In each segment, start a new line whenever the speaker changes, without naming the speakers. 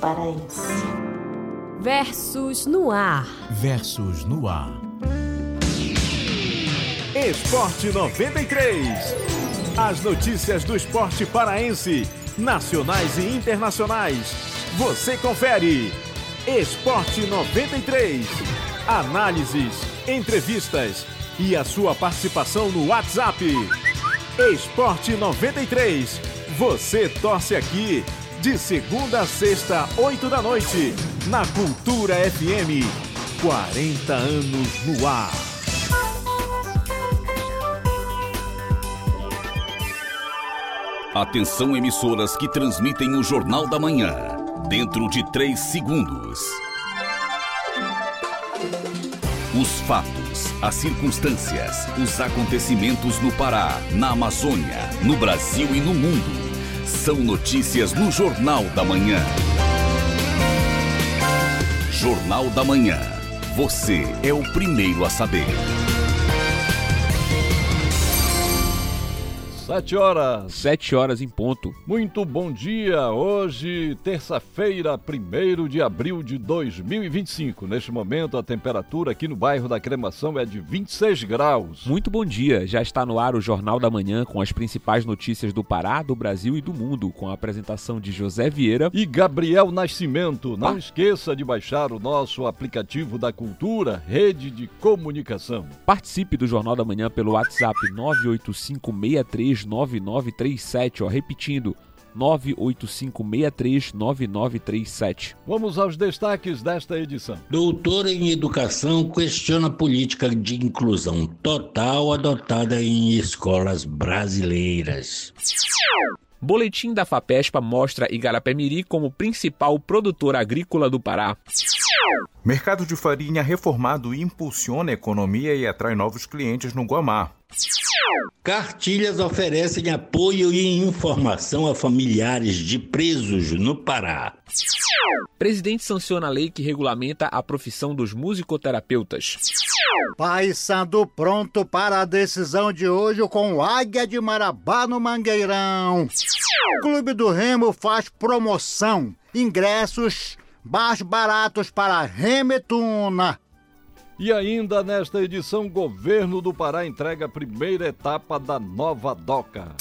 paraense.
Versus no ar.
Versus no ar.
Esporte 93. As notícias do esporte paraense, nacionais e internacionais. Você confere. Esporte 93. Análises, entrevistas e a sua participação no WhatsApp. Esporte 93. Você torce aqui. De segunda a sexta, 8 da noite. Na Cultura FM. 40 anos no ar.
Atenção, emissoras que transmitem o Jornal da Manhã. Dentro de 3 segundos. Os fatos, as circunstâncias, os acontecimentos no Pará, na Amazônia, no Brasil e no mundo. São notícias no Jornal da Manhã. Jornal da Manhã. Você é o primeiro a saber.
7 horas em ponto. Muito bom dia. Hoje, terça-feira, 1º de abril de 2025. Neste momento, a temperatura aqui no bairro da Cremação é de 26 graus.
Muito bom dia. Já está no ar o Jornal da Manhã com as principais notícias do Pará, do Brasil e do mundo, com a apresentação de José Vieira
e Gabriel Nascimento. Não esqueça de baixar o nosso aplicativo da Cultura, rede de comunicação.
Participe do Jornal da Manhã pelo WhatsApp 985639937, repetindo, 985639937.
Vamos aos destaques desta edição.
Doutor em Educação questiona a política de inclusão total adotada em escolas brasileiras.
Boletim da FAPESPA mostra Igarapé-Miri como principal produtor agrícola do Pará.
Mercado de farinha reformado impulsiona a economia e atrai novos clientes no Guamá.
Cartilhas oferecem apoio e informação a familiares de presos no Pará.
Presidente sanciona a lei que regulamenta a profissão dos musicoterapeutas.
Paysandu pronto para a decisão de hoje com o Águia de Marabá no Mangueirão. Clube do Remo faz promoção. Ingressos mais baratos para Remetuna.
E ainda nesta edição, Governo do Pará entrega a primeira etapa da nova DOCA.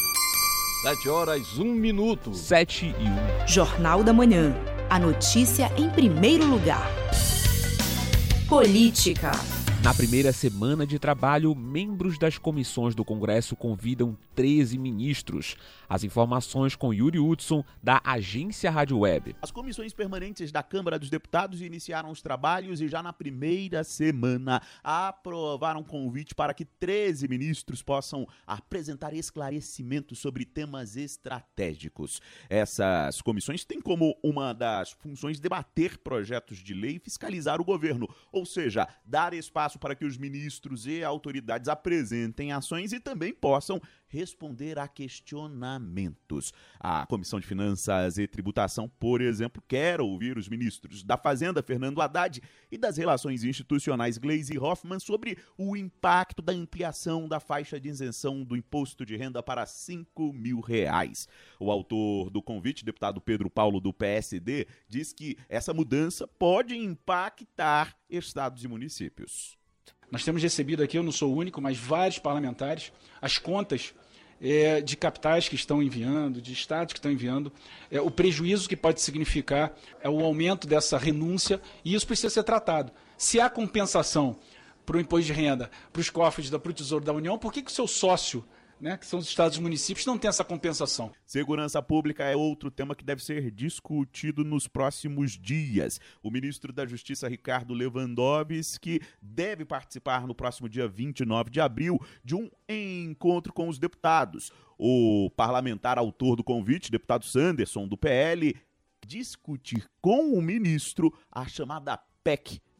7h01.
7h01.
Jornal da Manhã. A notícia em primeiro lugar. Política.
Na primeira semana de trabalho, membros das comissões do Congresso convidam 13 ministros. As informações com Yuri Hudson, da Agência Rádio Web.
As comissões permanentes da Câmara dos Deputados iniciaram os trabalhos e já na primeira semana aprovaram um convite para que 13 ministros possam apresentar esclarecimentos sobre temas estratégicos. Essas comissões têm como uma das funções debater projetos de lei e fiscalizar o governo, ou seja, dar espaço para que os ministros e autoridades apresentem ações e também possam responder a questionamentos. A Comissão de Finanças e Tributação, por exemplo, quer ouvir os ministros da Fazenda, Fernando Haddad, e das Relações Institucionais, Gleisi Hoffmann, sobre o impacto da ampliação da faixa de isenção do imposto de renda para R$5.000. O autor do convite, deputado Pedro Paulo, do PSD, diz que essa mudança pode impactar estados e municípios.
Nós temos recebido aqui, eu não sou o único, mas vários parlamentares, as contas de capitais que estão enviando, de estados que estão enviando, o prejuízo que pode significar o aumento dessa renúncia, e isso precisa ser tratado. Se há compensação para o imposto de renda, para os cofres, para o Tesouro da União, por que o seu sócio, que são os estados e municípios, não tem essa compensação?
Segurança pública é outro tema que deve ser discutido nos próximos dias. O ministro da Justiça, Ricardo Lewandowski, deve participar no próximo dia 29 de abril de um encontro com os deputados. O parlamentar autor do convite, deputado Sanderson, do PL, discutir com o ministro a chamada PEC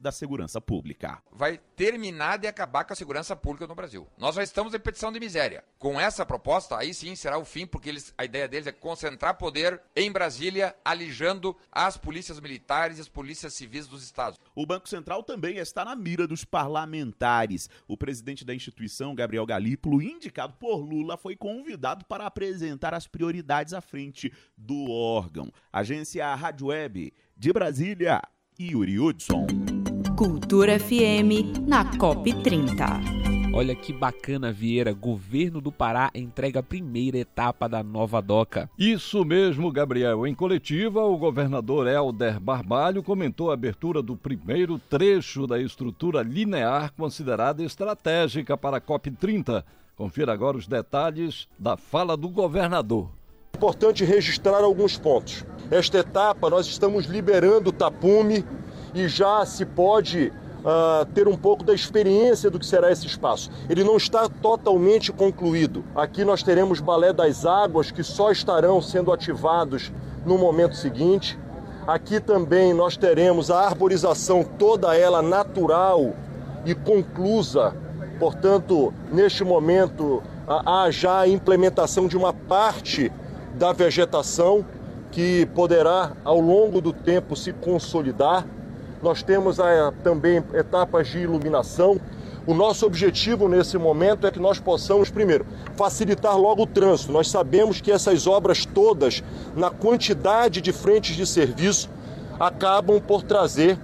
da segurança pública.
Vai terminar de acabar com a segurança pública no Brasil. Nós já estamos em petição de miséria. Com essa proposta, aí sim será o fim, porque a ideia deles é concentrar poder em Brasília, alijando as polícias militares e as polícias civis dos estados.
O Banco Central também está na mira dos parlamentares. O presidente da instituição, Gabriel Galípolo, indicado por Lula, foi convidado para apresentar as prioridades à frente do órgão. Agência Rádio Web de Brasília, Yuri Hudson.
Cultura FM na COP30.
Olha que bacana, Vieira. Governo do Pará entrega a primeira etapa da nova DOCA.
Isso mesmo, Gabriel. Em coletiva, o governador Helder Barbalho comentou a abertura do primeiro trecho da estrutura linear considerada estratégica para a COP30. Confira agora os detalhes da fala do governador.
Importante registrar alguns pontos. Esta etapa nós estamos liberando o tapume e já se pode ter um pouco da experiência do que será esse espaço. Ele não está totalmente concluído. Aqui nós teremos balé das águas que só estarão sendo ativados no momento seguinte. Aqui também nós teremos a arborização toda ela natural e conclusa. Portanto, neste momento há já a implementação de uma parte da vegetação que poderá ao longo do tempo se consolidar. Nós temos também etapas de iluminação. O nosso objetivo nesse momento é que nós possamos, primeiro, facilitar logo o trânsito. Nós sabemos que essas obras todas, na quantidade de frentes de serviço, acabam por trazer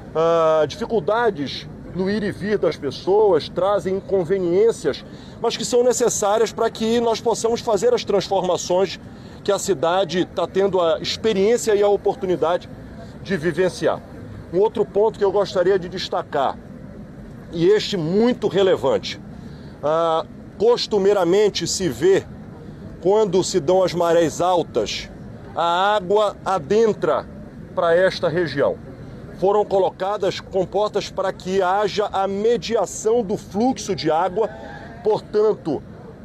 dificuldades no ir e vir das pessoas, trazem inconveniências, mas que são necessárias para que nós possamos fazer as transformações que a cidade está tendo a experiência e a oportunidade de vivenciar. Um outro ponto que eu gostaria de destacar, e este muito relevante, costumeiramente se vê, quando se dão as marés altas, a água adentra para esta região. Foram colocadas comportas para que haja a mediação do fluxo de água, portanto,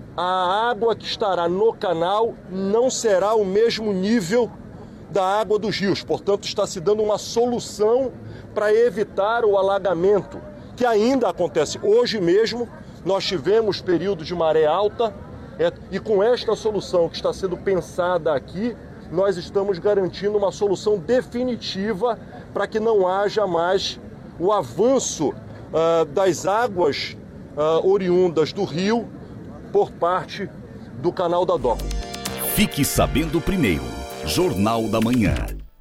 a água que estará no canal não será o mesmo nível da água dos rios, portanto está se dando uma solução para evitar o alagamento, que ainda acontece. Hoje mesmo nós tivemos período de maré alta e com esta solução que está sendo pensada aqui, nós estamos garantindo uma solução definitiva para que não haja mais o avanço das águas oriundas do rio por parte do canal da DOCA.
Fique sabendo primeiro. Jornal da Manhã.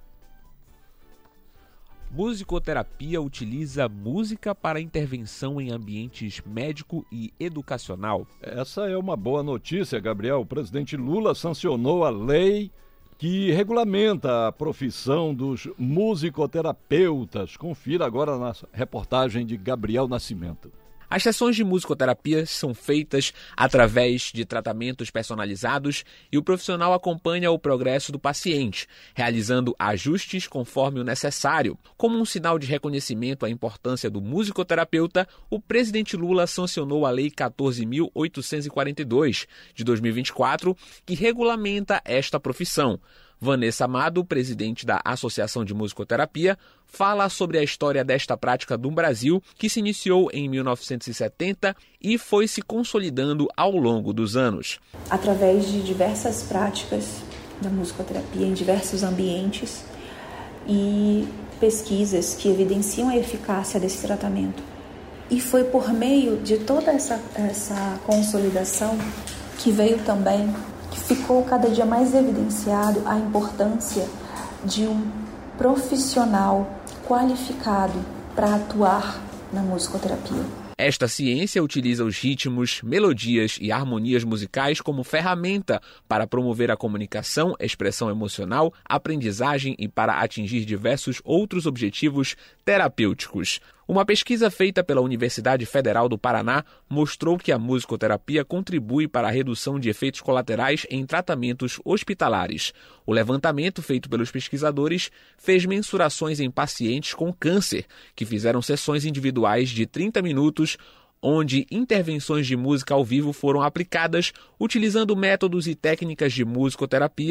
Musicoterapia utiliza música para intervenção em ambientes médico e educacional.
Essa é uma boa notícia, Gabriel. O presidente Lula sancionou a lei que regulamenta a profissão dos musicoterapeutas. Confira agora na reportagem de Gabriel Nascimento.
As sessões de musicoterapia são feitas através de tratamentos personalizados e o profissional acompanha o progresso do paciente, realizando ajustes conforme o necessário. Como um sinal de reconhecimento à importância do musicoterapeuta, o presidente Lula sancionou a Lei 14.842, de 2024, que regulamenta esta profissão. Vanessa Amado, presidente da Associação de Musicoterapia, fala sobre a história desta prática no Brasil, que se iniciou em 1970 e foi se consolidando ao longo dos anos.
Através de diversas práticas da musicoterapia em diversos ambientes e pesquisas que evidenciam a eficácia desse tratamento. E foi por meio de toda essa consolidação que veio também, que ficou cada dia mais evidenciado a importância de um profissional qualificado para atuar na musicoterapia.
Esta ciência utiliza os ritmos, melodias e harmonias musicais como ferramenta para promover a comunicação, expressão emocional, aprendizagem e para atingir diversos outros objetivos terapêuticos. Uma pesquisa feita pela Universidade Federal do Paraná mostrou que a musicoterapia contribui para a redução de efeitos colaterais em tratamentos hospitalares. O levantamento feito pelos pesquisadores fez mensurações em pacientes com câncer, que fizeram sessões individuais de 30 minutos, onde intervenções de música ao vivo foram aplicadas utilizando métodos e técnicas de musicoterapia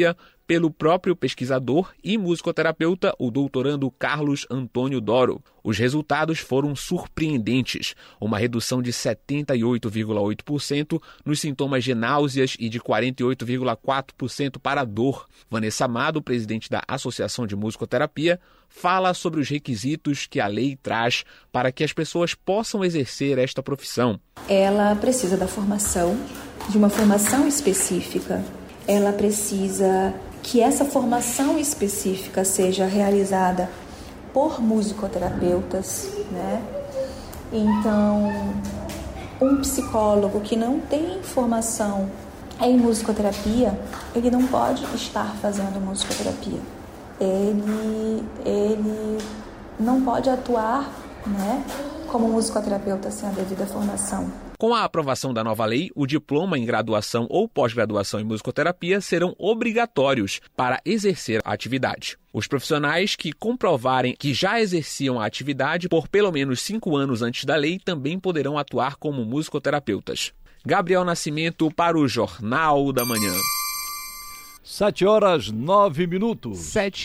pelo próprio pesquisador e musicoterapeuta, o doutorando Carlos Antônio Doro. Os resultados foram surpreendentes, uma redução de 78,8% nos sintomas de náuseas e de 48,4% para a dor. Vanessa Amado, presidente da Associação de Musicoterapia, fala sobre os requisitos que a lei traz para que as pessoas possam exercer esta profissão.
Ela precisa da formação, de uma formação específica. Ela precisa que essa formação específica seja realizada por musicoterapeutas, né? Então, um psicólogo que não tem formação em musicoterapia, ele não pode estar fazendo musicoterapia. Ele não pode atuar, né, como musicoterapeuta sem a devida formação.
Com a aprovação da nova lei, o diploma em graduação ou pós-graduação em musicoterapia serão obrigatórios para exercer a atividade. Os profissionais que comprovarem que já exerciam a atividade por pelo menos 5 anos antes da lei também poderão atuar como musicoterapeutas. Gabriel Nascimento para o Jornal da Manhã.
7h09.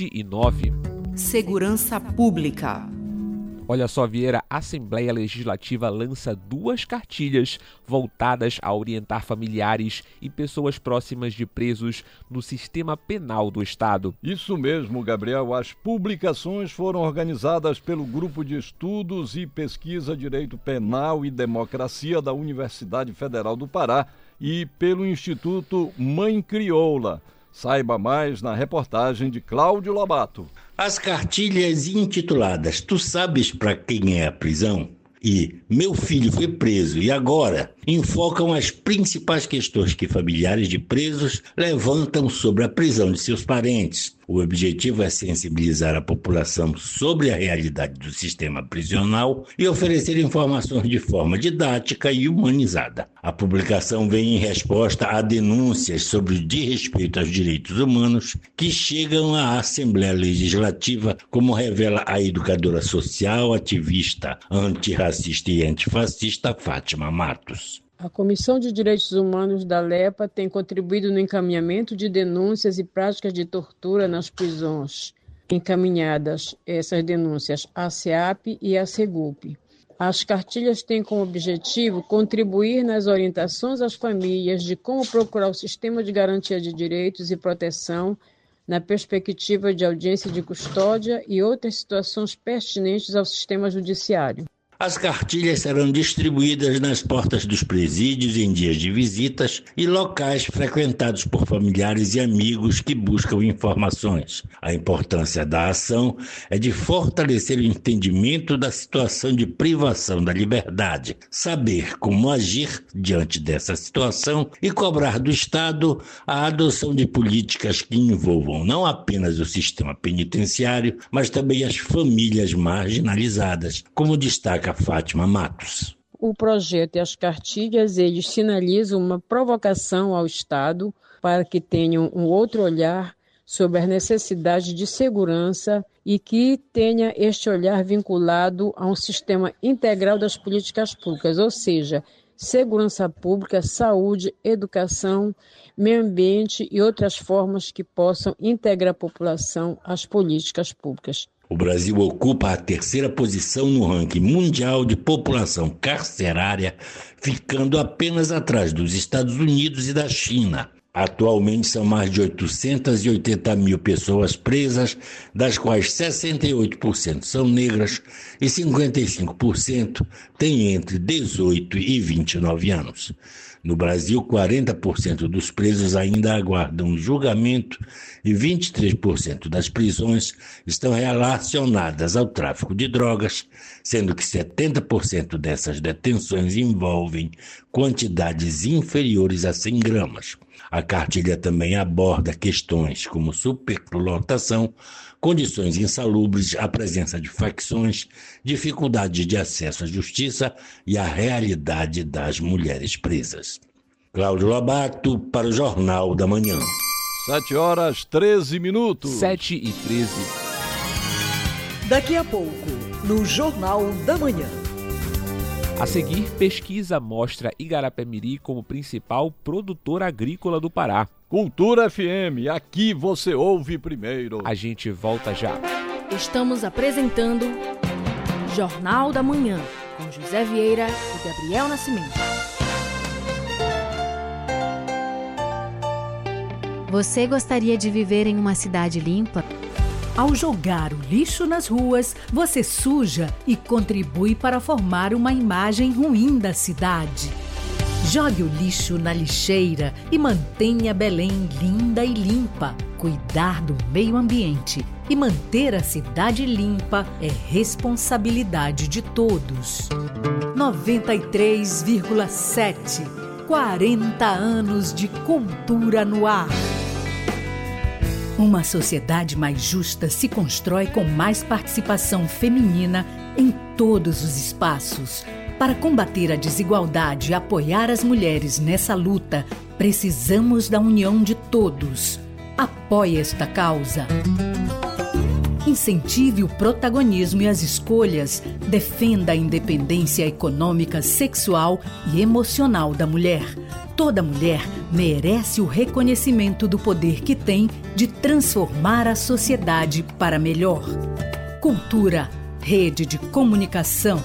7h09.
Segurança Pública.
Olha só, Vieira, a Assembleia Legislativa lança 2 cartilhas voltadas a orientar familiares e pessoas próximas de presos no sistema penal do Estado.
Isso mesmo, Gabriel. As publicações foram organizadas pelo Grupo de Estudos e Pesquisa Direito Penal e Democracia da Universidade Federal do Pará e pelo Instituto Mãe Crioula. Saiba mais na reportagem de Cláudio Lobato.
As cartilhas intituladas "Tu sabes para quem é a prisão?" e "Meu filho foi preso e agora?" enfocam as principais questões que familiares de presos levantam sobre a prisão de seus parentes. O objetivo é sensibilizar a população sobre a realidade do sistema prisional e oferecer informações de forma didática e humanizada. A publicação vem em resposta a denúncias sobre o desrespeito aos direitos humanos que chegam à Assembleia Legislativa, como revela a educadora social, ativista, antirracista e antifascista Fátima Matos.
A Comissão de Direitos Humanos da LEPA tem contribuído no encaminhamento de denúncias e práticas de tortura nas prisões, encaminhadas essas denúncias à SEAP e à SEGUP. As cartilhas têm como objetivo contribuir nas orientações às famílias de como procurar o sistema de garantia de direitos e proteção na perspectiva de audiência de custódia e outras situações pertinentes ao sistema judiciário.
As cartilhas serão distribuídas nas portas dos presídios em dias de visitas e locais frequentados por familiares e amigos que buscam informações. A importância da ação é de fortalecer o entendimento da situação de privação da liberdade, saber como agir diante dessa situação e cobrar do Estado a adoção de políticas que envolvam não apenas o sistema penitenciário, mas também as famílias marginalizadas, como destaca Fátima Matos.
O projeto e as cartilhas, eles sinalizam uma provocação ao Estado para que tenham um outro olhar sobre as necessidades de segurança e que tenha este olhar vinculado a um sistema integral das políticas públicas, ou seja, segurança pública, saúde, educação, meio ambiente e outras formas que possam integrar a população às políticas públicas.
O Brasil ocupa a 3ª posição no ranking mundial de população carcerária, ficando apenas atrás dos Estados Unidos e da China. Atualmente são mais de 880 mil pessoas presas, das quais 68% são negras e 55% têm entre 18 e 29 anos. No Brasil, 40% dos presos ainda aguardam julgamento e 23% das prisões estão relacionadas ao tráfico de drogas, sendo que 70% dessas detenções envolvem quantidades inferiores a 100 gramas. A cartilha também aborda questões como superlotação, condições insalubres, a presença de facções, dificuldade de acesso à justiça e a realidade das mulheres presas. Cláudio Lobato para o Jornal da Manhã.
7h13.
7h13.
Daqui a pouco, no Jornal da Manhã.
A seguir, pesquisa mostra Igarapé-Miri como principal produtor agrícola do Pará.
Cultura FM, aqui você ouve primeiro.
A gente volta já.
Estamos apresentando Jornal da Manhã, com José Vieira e Gabriel Nascimento.
Você gostaria de viver em uma cidade limpa?
Ao jogar o lixo nas ruas, você suja e contribui para formar uma imagem ruim da cidade. Jogue o lixo na lixeira e mantenha Belém linda e limpa. Cuidar do meio ambiente e manter a cidade limpa é responsabilidade de todos. 93,7. 40 anos de cultura no ar. Uma sociedade mais justa se constrói com mais participação feminina em todos os espaços. Para combater a desigualdade e apoiar as mulheres nessa luta, precisamos da união de todos. Apoie esta causa. Incentive o protagonismo e as escolhas. Defenda a independência econômica, sexual e emocional da mulher. Toda mulher merece o reconhecimento do poder que tem de transformar a sociedade para melhor. Cultura, rede de comunicação.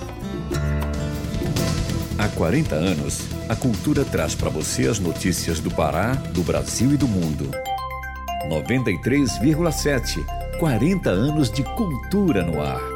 Há 40 anos, a cultura traz para você as notícias do Pará, do Brasil e do mundo. 93,7. 40 anos de cultura no ar.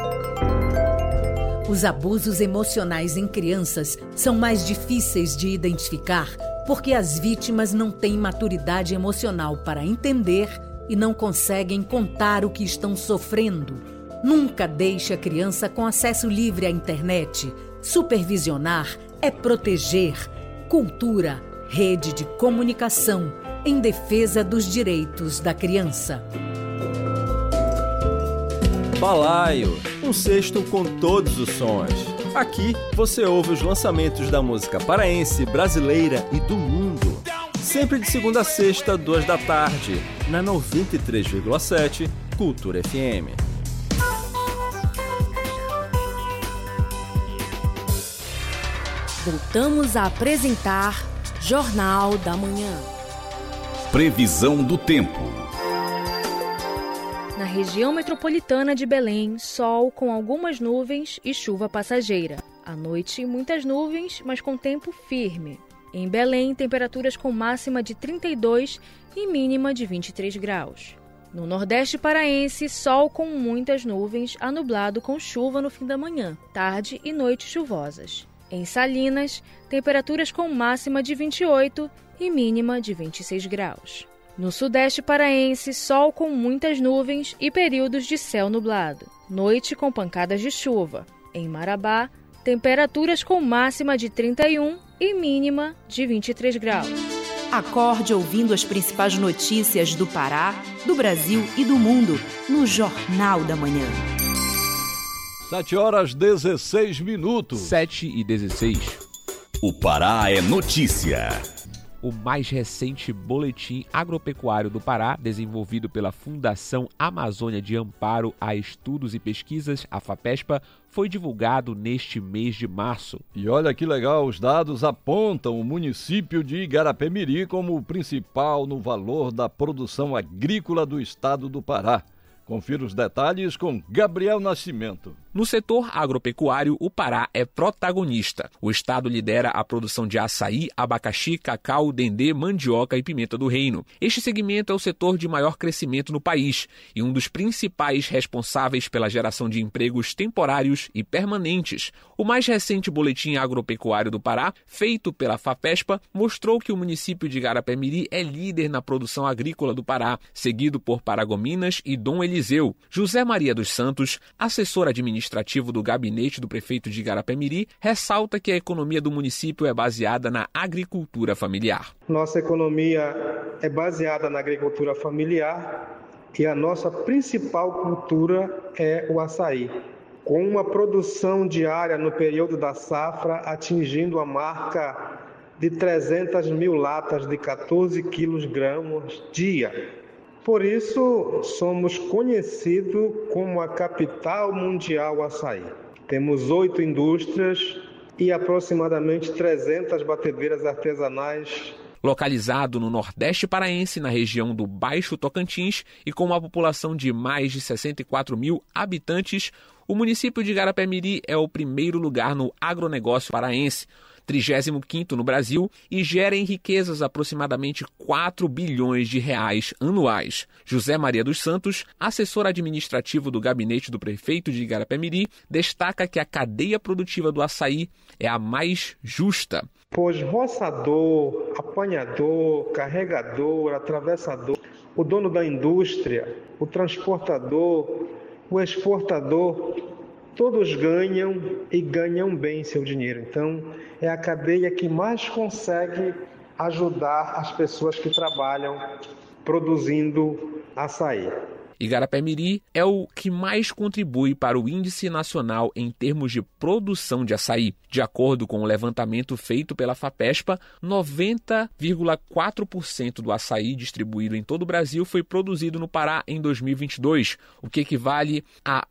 Os abusos emocionais em crianças são mais difíceis de identificar porque as vítimas não têm maturidade emocional para entender e não conseguem contar o que estão sofrendo. Nunca deixe a criança com acesso livre à internet. Supervisionar é proteger. Cultura, rede de comunicação em defesa dos direitos da criança.
Balaio, um cesto com todos os sons. Aqui você ouve os lançamentos da música paraense, brasileira e do mundo. Sempre de segunda a sexta, 2 da tarde, na 93,7 Cultura FM.
Voltamos a apresentar Jornal da Manhã.
Previsão do tempo.
Na região metropolitana de Belém, sol com algumas nuvens e chuva passageira. À noite, muitas nuvens, mas com tempo firme. Em Belém, temperaturas com máxima de 32 e mínima de 23 graus. No Nordeste paraense, sol com muitas nuvens, a nublado com chuva no fim da manhã, tarde e noite chuvosas. Em Salinas, temperaturas com máxima de 28 e mínima de 26 graus. No Sudeste paraense, sol com muitas nuvens e períodos de céu nublado. Noite com pancadas de chuva. Em Marabá, temperaturas com máxima de 31 e mínima de 23 graus.
Acorde ouvindo as principais notícias do Pará, do Brasil e do mundo no Jornal da Manhã.
7h16.
7h16.
O Pará é notícia.
O mais recente boletim agropecuário do Pará, desenvolvido pela Fundação Amazônia de Amparo a Estudos e Pesquisas, a FAPESPA, foi divulgado neste mês de março.
E olha que legal, os dados apontam o município de Igarapé-Miri como o principal no valor da produção agrícola do estado do Pará. Confira os detalhes com Gabriel Nascimento.
No setor agropecuário, o Pará é protagonista. O estado lidera a produção de açaí, abacaxi, cacau, dendê, mandioca e pimenta do reino. Este segmento é o setor de maior crescimento no país e um dos principais responsáveis pela geração de empregos temporários e permanentes. O mais recente boletim agropecuário do Pará, feito pela FAPESPA, mostrou que o município de Igarapé-Miri é líder na produção agrícola do Pará, seguido por Paragominas e Dom Eliseu. José Maria dos Santos, assessor administrativo do gabinete do prefeito de Igarapé-Miri, ressalta que a economia do município é baseada na agricultura familiar.
Nossa economia é baseada na agricultura familiar e a nossa principal cultura é o açaí, com uma produção diária no período da safra atingindo a marca de 300 mil latas de 14 quilos dia. Por isso, somos conhecidos como a capital mundial açaí. Temos 8 indústrias e aproximadamente 300 batedeiras artesanais.
Localizado no Nordeste paraense, na região do Baixo Tocantins e com uma população de mais de 64 mil habitantes, o município de Igarapé-Miri é o primeiro lugar no agronegócio paraense, 35º no Brasil, e gera em riquezas aproximadamente 4 bilhões de reais anuais. José Maria dos Santos, assessor administrativo do gabinete do prefeito de Igarapé-Miri, destaca que a cadeia produtiva do açaí é a mais justa.
Pois roçador, apanhador, carregador, atravessador, o dono da indústria, o transportador, o exportador, todos ganham e ganham bem seu dinheiro. Então, é a cadeia que mais consegue ajudar as pessoas que trabalham produzindo açaí.
Igarapé-Miri é o que mais contribui para o Índice Nacional em termos de produção de açaí. De acordo com o levantamento feito pela FAPESPA, 90,4% do açaí distribuído em todo o Brasil foi produzido no Pará em 2022, o que equivale a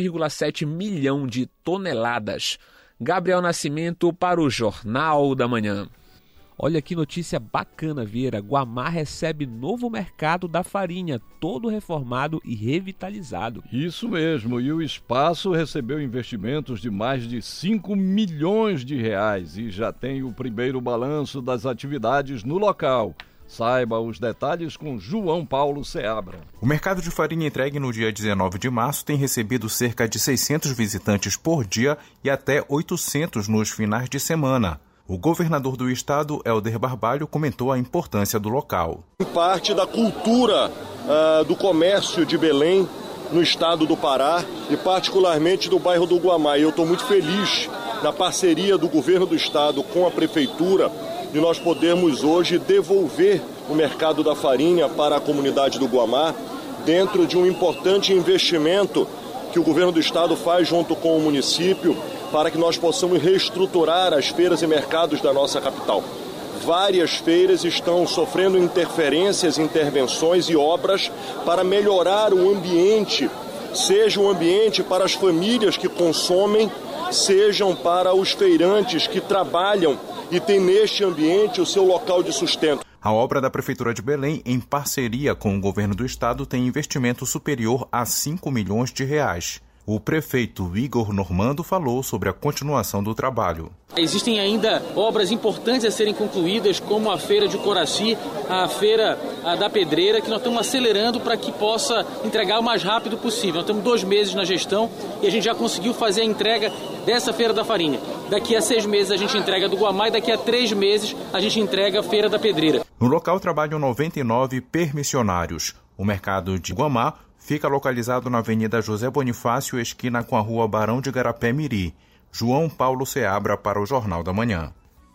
1,7 milhão de toneladas. Gabriel Nascimento para o Jornal da Manhã.
Olha que notícia bacana, Vieira. Guamá recebe novo mercado da farinha, todo reformado e revitalizado.
Isso mesmo, e o espaço recebeu investimentos de mais de 5 milhões de reais e já tem o primeiro balanço das atividades no local. Saiba os detalhes com João Paulo Seabra.
O mercado de farinha entregue no dia 19 de março tem recebido cerca de 600 visitantes por dia e até 800 nos finais de semana. O governador do estado, Helder Barbalho, comentou a importância do local.
Parte da cultura do comércio de Belém, no estado do Pará e particularmente do bairro do Guamá. E eu estou muito feliz na parceria do governo do estado com a prefeitura de nós podermos hoje devolver o mercado da farinha para a comunidade do Guamá dentro de um importante investimento que o governo do estado faz junto com o município para que nós possamos reestruturar as feiras e mercados da nossa capital. Várias feiras estão sofrendo interferências, intervenções e obras para melhorar o ambiente, seja o ambiente para as famílias que consomem, sejam para os feirantes que trabalham e têm neste ambiente o seu local de sustento.
A obra da Prefeitura de Belém, em parceria com o governo do estado, tem investimento superior a 5 milhões de reais. O prefeito Igor Normando falou sobre a continuação do trabalho.
Existem ainda obras importantes a serem concluídas, como a Feira de Coraci, a Feira da Pedreira, que nós estamos acelerando para que possa entregar o mais rápido possível. Nós temos 2 meses na gestão e a gente já conseguiu fazer a entrega dessa Feira da Farinha. Daqui a 6 meses a gente entrega do Guamá e daqui a 3 meses a gente entrega a Feira da Pedreira.
No local trabalham 99 permissionários. O mercado de Guamá fica localizado na Avenida José Bonifácio, esquina com a Rua Barão de Igarapé-Miri. João Paulo Seabra para o Jornal da Manhã.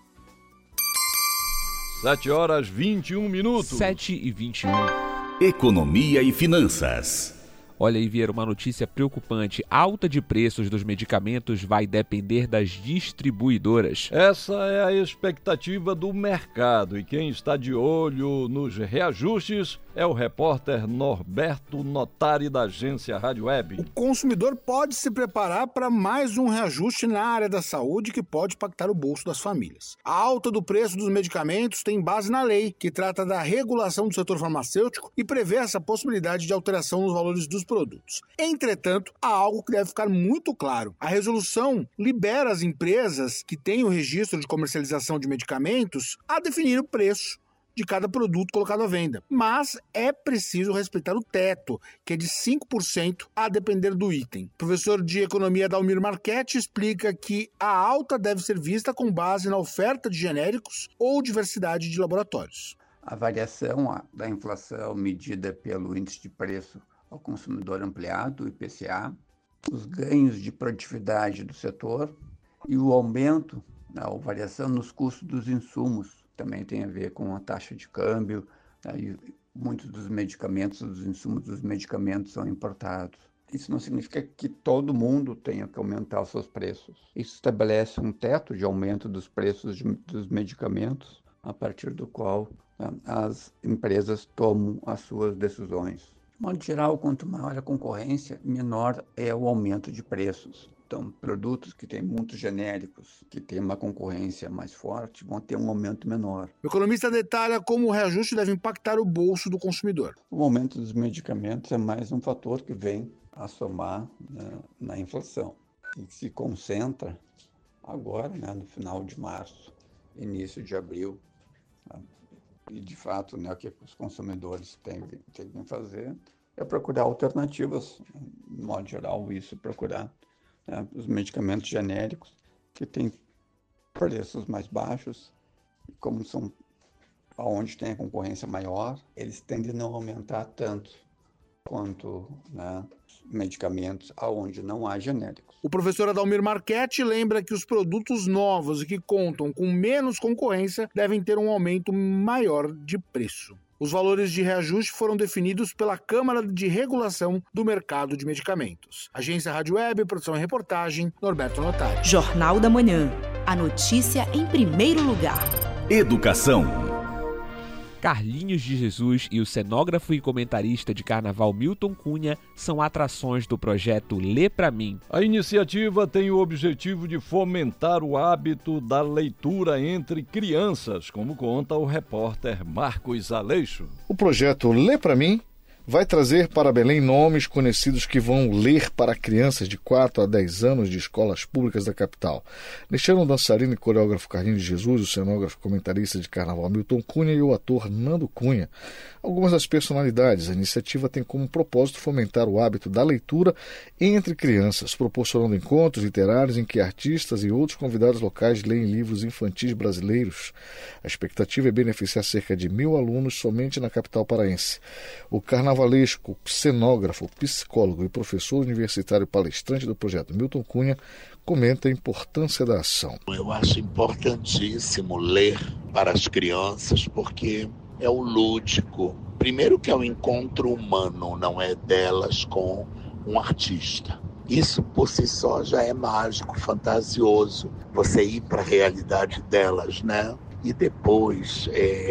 7h21.
7h21.
Economia e finanças.
Olha aí, Vieira, uma notícia preocupante. A alta de preços dos medicamentos vai depender das distribuidoras.
Essa é a expectativa do mercado e quem está de olho nos reajustes é o repórter Norberto Notari, da agência Rádio Web.
O consumidor pode se preparar para mais um reajuste na área da saúde que pode impactar o bolso das famílias. A alta do preço dos medicamentos tem base na lei, que trata da regulação do setor farmacêutico e prevê essa possibilidade de alteração nos valores dos produtos. Entretanto, há algo que deve ficar muito claro. A resolução libera as empresas que têm o registro de comercialização de medicamentos a definir o preço de cada produto colocado à venda. Mas é preciso respeitar o teto, que é de 5% a depender do item. O professor de economia Dalmir Marchetti explica que a alta deve ser vista com base na oferta de genéricos ou diversidade de laboratórios.
A variação da inflação medida pelo índice de preço ao consumidor ampliado, o IPCA, os ganhos de produtividade do setor e o aumento, a variação nos custos dos insumos. Também tem a ver com a taxa de câmbio, e muitos dos medicamentos, dos insumos dos medicamentos são importados. Isso não significa que todo mundo tenha que aumentar os seus preços. Isso estabelece um teto de aumento dos preços dos medicamentos, a partir do qual as empresas tomam as suas decisões. De modo geral, quanto maior a concorrência, menor é o aumento de preços. Então, produtos que têm muitos genéricos, que têm uma concorrência mais forte, vão ter um aumento menor.
O economista detalha como o reajuste deve impactar o bolso do consumidor.
O aumento dos medicamentos é mais um fator que vem a somar, né, na inflação. E se concentra agora, né, no final de março, início de abril. Né? E, de fato, né, o que os consumidores têm que fazer é procurar alternativas, de modo geral, procurar, né, os medicamentos genéricos que têm preços mais baixos, e como são onde tem a concorrência maior, eles tendem a não aumentar tanto quanto, né, medicamentos aonde não há genéricos.
O professor Adalmir Marchetti lembra que os produtos novos e que contam com menos concorrência devem ter um aumento maior de preço. Os valores de reajuste foram definidos pela Câmara de Regulação do Mercado de Medicamentos. Agência Rádio Web, produção e reportagem, Norberto Notari.
Jornal da Manhã. A notícia em primeiro lugar.
Educação.
Carlinhos de Jesus e o cenógrafo e comentarista de carnaval Milton Cunha são atrações do projeto Lê Pra Mim.
A iniciativa tem o objetivo de fomentar o hábito da leitura entre crianças, como conta o repórter Marcos Aleixo.
O projeto Lê Pra Mim vai trazer para Belém nomes conhecidos que vão ler para crianças de 4 a 10 anos de escolas públicas da capital. Neste ano, o dançarino e coreógrafo Carlinhos de Jesus, o cenógrafo e comentarista de carnaval Milton Cunha e o ator Nando Cunha. Algumas das personalidades. A iniciativa tem como propósito fomentar o hábito da leitura entre crianças, proporcionando encontros literários em que artistas e outros convidados locais leem livros infantis brasileiros. A expectativa é beneficiar cerca de 1.000 alunos somente na capital paraense. O carnavalesco, cenógrafo, psicólogo e professor universitário palestrante do projeto Milton Cunha comenta a importância da ação.
Eu acho importantíssimo ler para as crianças porque é o lúdico. Primeiro que é o encontro humano, não é delas com um artista. Isso por si só já é mágico, fantasioso. Você ir para a realidade delas, né? E depois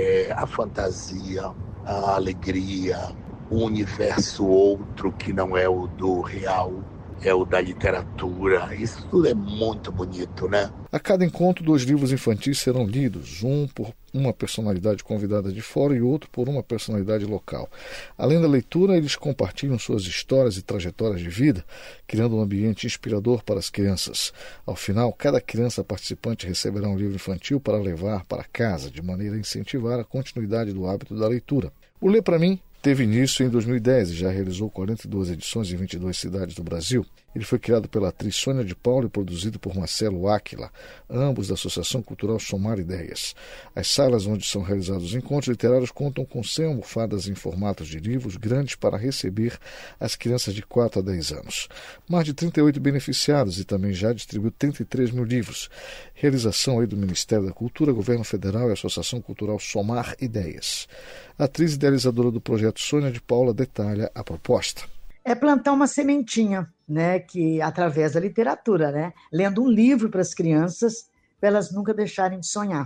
a fantasia, a alegria, o universo outro que não é o do real, é o da literatura. Isso tudo é muito bonito, né?
A cada encontro, 2 livros infantis serão lidos, um por uma personalidade convidada de fora e outro por uma personalidade local. Além da leitura, eles compartilham suas histórias e trajetórias de vida, criando um ambiente inspirador para as crianças. Ao final, cada criança participante receberá um livro infantil para levar para casa, de maneira a incentivar a continuidade do hábito da leitura. O Lê Pra Mim teve início em 2010 e já realizou 42 edições em 22 cidades do Brasil. Ele foi criado pela atriz Sônia de Paula e produzido por Marcelo Áquila, ambos da Associação Cultural Somar Ideias. As salas onde são realizados os encontros literários contam com 100 almofadas em formatos de livros grandes para receber as crianças de 4 a 10 anos. Mais de 38 beneficiados e também já distribuiu 33 mil livros. Realização aí do Ministério da Cultura, Governo Federal e Associação Cultural Somar Ideias. A atriz idealizadora do projeto Sônia de Paula detalha a proposta.
É plantar uma sementinha, né, que através da literatura, né, lendo um livro para as crianças, para elas nunca deixarem de sonhar.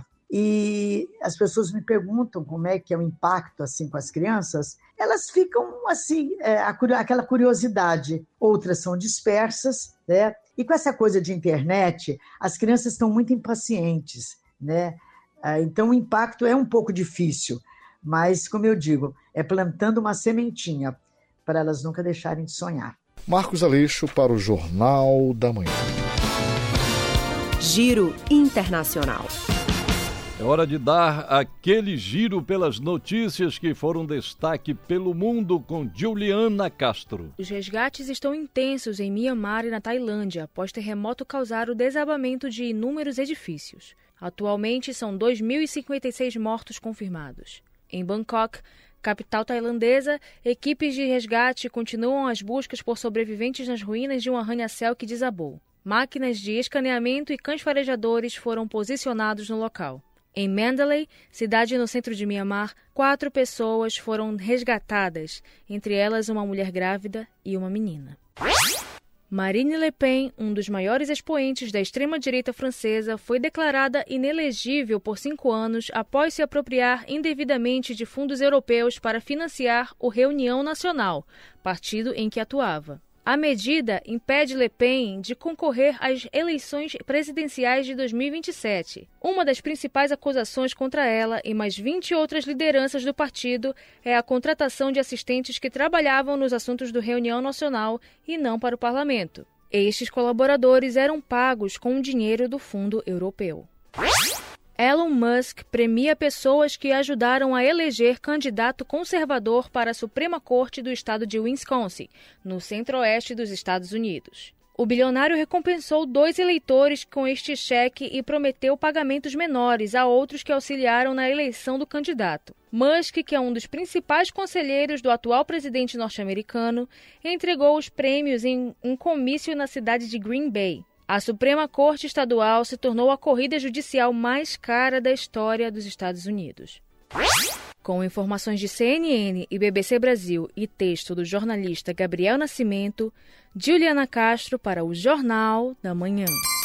E as pessoas me perguntam como é que é o impacto assim com as crianças. Elas ficam assim, aquela curiosidade. Outras são dispersas, né? E com essa coisa de internet, as crianças estão muito impacientes, né? Então o impacto é um pouco difícil, mas como eu digo, é plantando uma sementinha para elas nunca deixarem de sonhar.
Marcos Aleixo para o Jornal da Manhã.
Giro Internacional.
É hora de dar aquele giro pelas notícias que foram destaque pelo mundo com Juliana Castro.
Os resgates estão intensos em Mianmar e na Tailândia após terremoto causar o desabamento de inúmeros edifícios. Atualmente são 2.056 mortos confirmados. Em Bangkok, capital tailandesa, equipes de resgate continuam as buscas por sobreviventes nas ruínas de um arranha-céu que desabou. Máquinas de escaneamento e cães farejadores foram posicionados no local. Em Mandalay, cidade no centro de Mianmar, 4 pessoas foram resgatadas, entre elas uma mulher grávida e uma menina. Marine Le Pen, um dos maiores expoentes da extrema-direita francesa, foi declarada inelegível por 5 anos após se apropriar indevidamente de fundos europeus para financiar o Reunião Nacional, partido em que atuava. A medida impede Le Pen de concorrer às eleições presidenciais de 2027. Uma das principais acusações contra ela e mais 20 outras lideranças do partido é a contratação de assistentes que trabalhavam nos assuntos do Reunião Nacional e não para o parlamento. Estes colaboradores eram pagos com o dinheiro do Fundo Europeu. Elon Musk premia pessoas que ajudaram a eleger candidato conservador para a Suprema Corte do estado de Wisconsin, no centro-oeste dos Estados Unidos. O bilionário recompensou 2 eleitores com este cheque e prometeu pagamentos menores a outros que auxiliaram na eleição do candidato. Musk, que é um dos principais conselheiros do atual presidente norte-americano, entregou os prêmios em um comício na cidade de Green Bay. A Suprema Corte Estadual se tornou a corrida judicial mais cara da história dos Estados Unidos. Com informações de CNN e BBC Brasil e texto do jornalista Gabriel Nascimento, Juliana Castro para o Jornal da Manhã.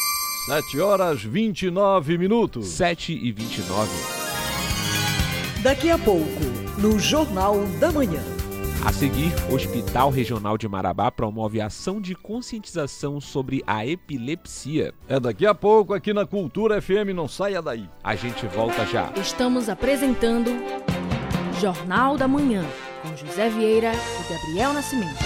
7h29.
7h29.
Daqui a pouco, no Jornal da Manhã.
A seguir, o Hospital Regional de Marabá promove ação de conscientização sobre a epilepsia.
É daqui a pouco aqui na Cultura FM, não saia daí.
A gente volta já.
Estamos apresentando Jornal da Manhã, com José Vieira e Gabriel Nascimento.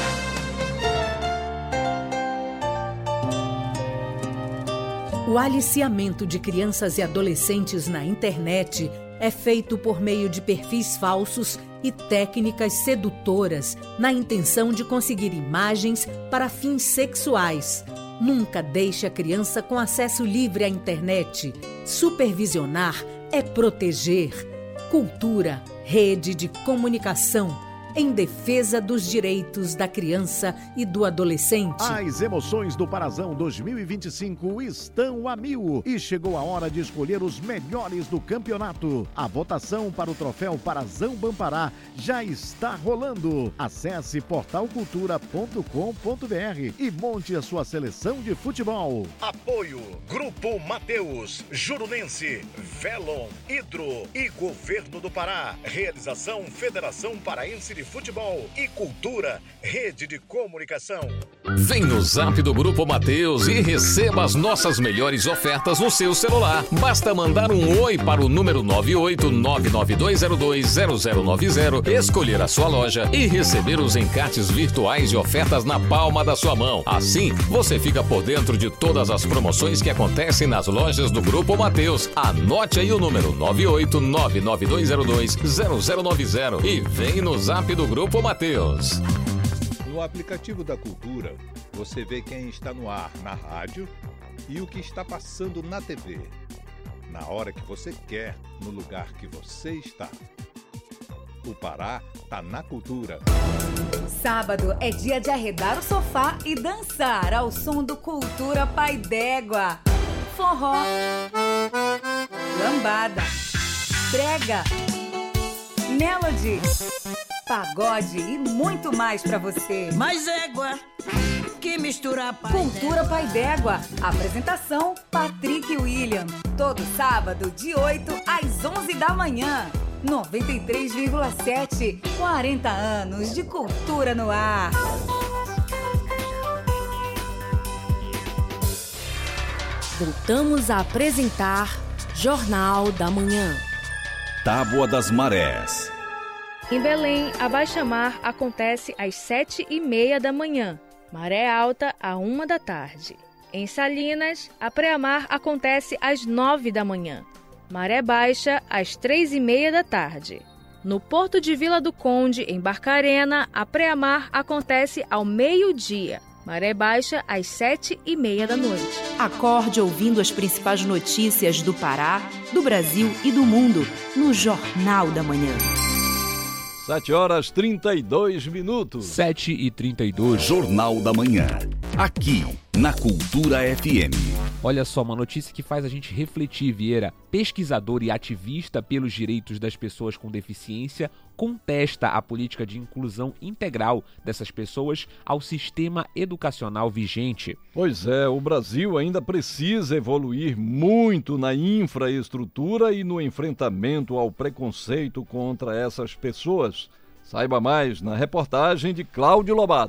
O aliciamento de crianças e adolescentes na internet é feito por meio de perfis falsos e técnicas sedutoras na intenção de conseguir imagens para fins sexuais. Nunca deixe a criança com acesso livre à internet. Supervisionar é proteger. Cultura, rede de comunicação, em defesa dos direitos da criança e do adolescente.
As emoções do Parazão 2025 estão a 1000 e chegou a hora de escolher os melhores do campeonato. A votação para o troféu Parazão Bampará já está rolando. Acesse portalcultura.com.br e monte a sua seleção de futebol.
Apoio Grupo Mateus, Jurunense, Velon, Hidro e Governo do Pará. Realização Federação Paraense de Futebol e Cultura, Rede de Comunicação.
Vem no Zap do Grupo Mateus e receba as nossas melhores ofertas no seu celular. Basta mandar um oi para o número 98992020090, escolher a sua loja e receber os encartes virtuais de ofertas na palma da sua mão. Assim, você fica por dentro de todas as promoções que acontecem nas lojas do Grupo Mateus. Anote aí o número 98992020090 e vem no Zap do Grupo Mateus.
No aplicativo da Cultura, você vê quem está no ar na rádio e o que está passando na TV. Na hora que você quer, no lugar que você está. O Pará tá na Cultura.
Sábado é dia de arredar o sofá e dançar ao som do Cultura Pai d'Égua. Forró, lambada, brega, melody, pagode e muito mais pra você.
Mais égua que mistura Pai
Cultura Pai d'Égua. Apresentação Patrick William. Todo sábado de 8 às 11 da manhã. 93,7. 40 anos de cultura no ar.
Voltamos a apresentar Jornal da Manhã.
Tábua das Marés.
Em Belém, a baixa-mar acontece às 7h30 da manhã. Maré alta, à 1 da tarde. Em Salinas, a pré-mar acontece às 9 da manhã. Maré baixa, às 3h30 da tarde. No Porto de Vila do Conde, em Barcarena, a pré-mar acontece ao meio-dia. Maré baixa, às 7h30 da noite.
Acorde ouvindo as principais notícias do Pará, do Brasil e do mundo no Jornal da Manhã.
7h32.
7h32.
Jornal da Manhã. Aqui, na Cultura FM.
Olha só, uma notícia que faz a gente refletir, Vieira. Pesquisador e ativista pelos direitos das pessoas com deficiência contesta a política de inclusão integral dessas pessoas ao sistema educacional vigente.
Pois é, o Brasil ainda precisa evoluir muito na infraestrutura e no enfrentamento ao preconceito contra essas pessoas. Saiba mais na reportagem de Cláudio Lobato.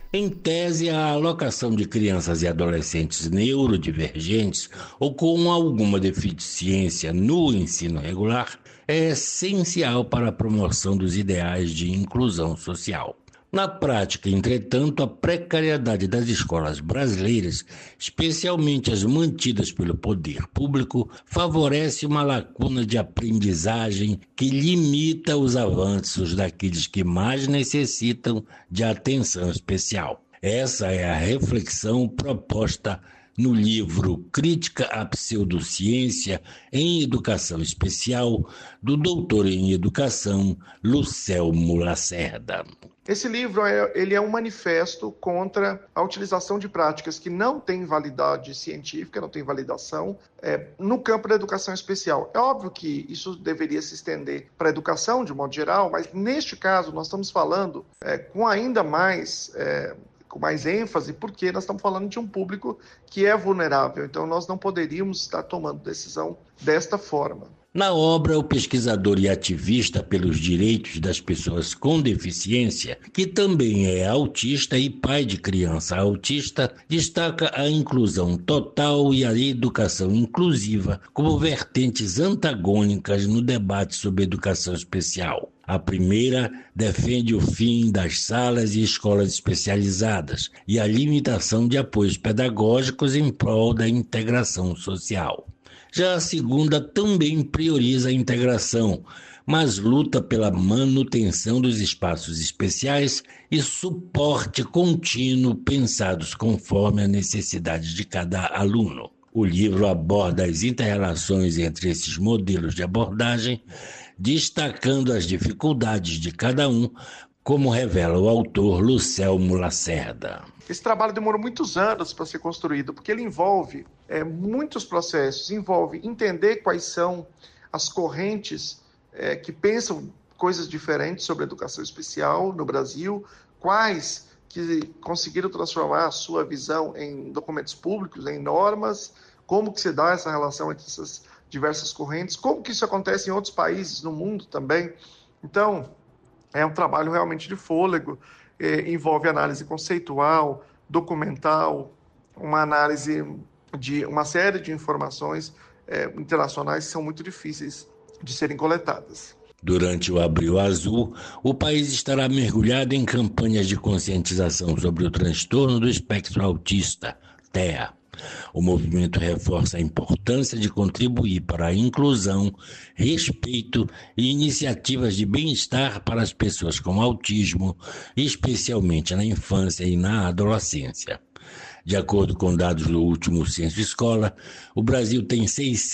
Em tese, a alocação de crianças e adolescentes neurodivergentes ou com alguma deficiência no ensino regular é essencial para a promoção dos ideais de inclusão social. Na prática, entretanto, a precariedade das escolas brasileiras, especialmente as mantidas pelo poder público, favorece uma lacuna de aprendizagem que limita os avanços daqueles que mais necessitam de atenção especial. Essa é a reflexão proposta no livro Crítica à Pseudociência em Educação Especial, do doutor em Educação, Lucelmo Lacerda.
Esse livro ele é um manifesto contra a utilização de práticas que não têm validade científica, não têm validação, no campo da educação especial. É óbvio que isso deveria se estender para a educação de modo geral, mas neste caso nós estamos falando com ainda mais... com mais ênfase, porque nós estamos falando de um público que é vulnerável. Então, nós não poderíamos estar tomando decisão desta forma.
Na obra, o pesquisador e ativista pelos direitos das pessoas com deficiência, que também é autista e pai de criança autista, destaca a inclusão total e a educação inclusiva como vertentes antagônicas no debate sobre educação especial. A primeira defende o fim das salas e escolas especializadas e a limitação de apoios pedagógicos em prol da integração social. Já a segunda também prioriza a integração, mas luta pela manutenção dos espaços especiais e suporte contínuo pensados conforme a necessidade de cada aluno. O livro aborda as inter-relações entre esses modelos de abordagem, destacando as dificuldades de cada um, como revela o autor Lucelmo Lacerda.
Esse trabalho demorou muitos anos para ser construído, porque ele envolve muitos processos, envolve entender quais são as correntes que pensam coisas diferentes sobre a educação especial no Brasil, quais que conseguiram transformar a sua visão em documentos públicos, em normas, como que se dá essa relação entre essas diversas correntes, como que isso acontece em outros países no mundo também. Então, é um trabalho realmente de fôlego, envolve análise conceitual, documental, uma análise de uma série de informações internacionais que são muito difíceis de serem coletadas.
Durante o Abril Azul, o país estará mergulhado em campanhas de conscientização sobre o transtorno do espectro autista, TEA. O movimento reforça a importância de contribuir para a inclusão, respeito e iniciativas de bem-estar para as pessoas com autismo, especialmente na infância e na adolescência. De acordo com dados do último Censo Escola, o Brasil tem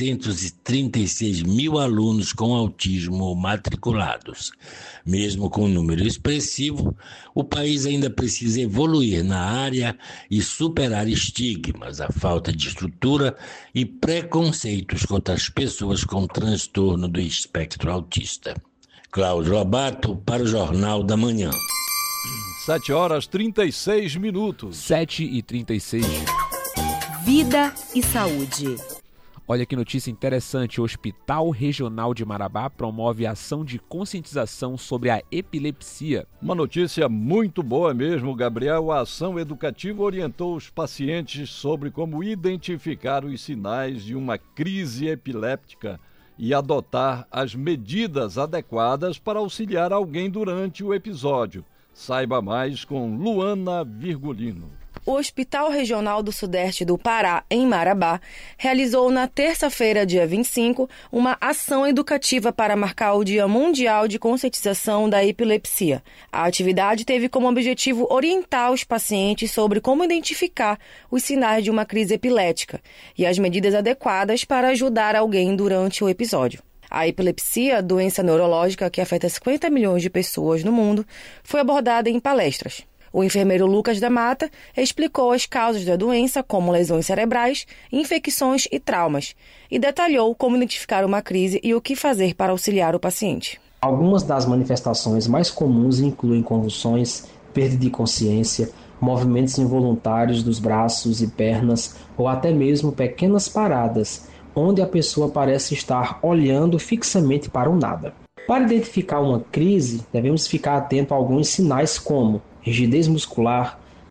636 mil alunos com autismo matriculados. Mesmo com um número expressivo, o país ainda precisa evoluir na área e superar estigmas, a falta de estrutura e preconceitos contra as pessoas com transtorno do espectro autista. Cláudio Lobato, para o Jornal da Manhã.
7h36.
7h36.
Vida e saúde.
Olha que notícia interessante, o Hospital Regional de Marabá promove ação de conscientização sobre a epilepsia.
Uma notícia muito boa mesmo, Gabriel. A ação educativa orientou os pacientes sobre como identificar os sinais de uma crise epiléptica e adotar as medidas adequadas para auxiliar alguém durante o episódio. Saiba mais com Luana Virgulino.
O Hospital Regional do Sudeste do Pará, em Marabá, realizou na terça-feira, dia 25, uma ação educativa para marcar o Dia Mundial de Conscientização da Epilepsia. A atividade teve como objetivo orientar os pacientes sobre como identificar os sinais de uma crise epilética e as medidas adequadas para ajudar alguém durante o episódio. A epilepsia, doença neurológica que afeta 50 milhões de pessoas no mundo, foi abordada em palestras. O enfermeiro Lucas da Mata explicou as causas da doença, como lesões cerebrais, infecções e traumas, e detalhou como identificar uma crise e o que fazer para auxiliar o paciente.
Algumas das manifestações mais comuns incluem convulsões, perda de consciência, movimentos involuntários dos braços e pernas ou até mesmo pequenas paradas, onde a pessoa parece estar olhando fixamente para o nada. Para identificar uma crise, devemos ficar atento a alguns sinais como rigidez muscular,